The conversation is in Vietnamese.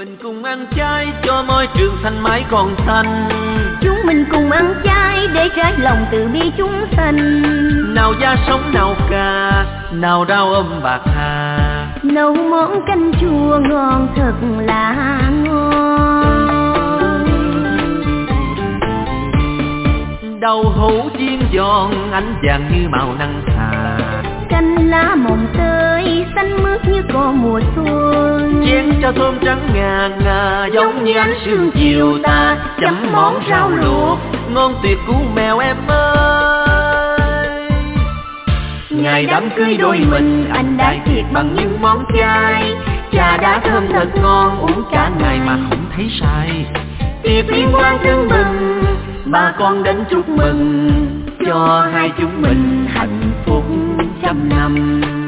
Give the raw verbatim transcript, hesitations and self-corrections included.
mình cùng ăn chay cho môi trường xanh mãi còn xanh. Chúng mình cùng ăn chay để trái lòng từ bi chúng sanh. Nào da sống nào cà, nào rau ôm bạc hà. Nấu món canh chua ngon thật là ngon. Đậu hũ chiên giòn ánh vàng như màu nắng hà. Canh lá mồng tơi xanh mướt như cỏ mùa xuân. Chén cho thơm trắng ngà ngà giống như ánh sương chiều ta. Chấm món rau luộc ngon tuyệt cú mèo em ơi. Ngày đám cưới đôi mình anh đãi tiệc bằng những món chay. Trà đá thơm thật ngon uống cả ngày mà không thấy say. Tiệc liên hoan tưng bừng bà con đến chúc mừng cho hai chúng mình hạnh phúc trăm năm.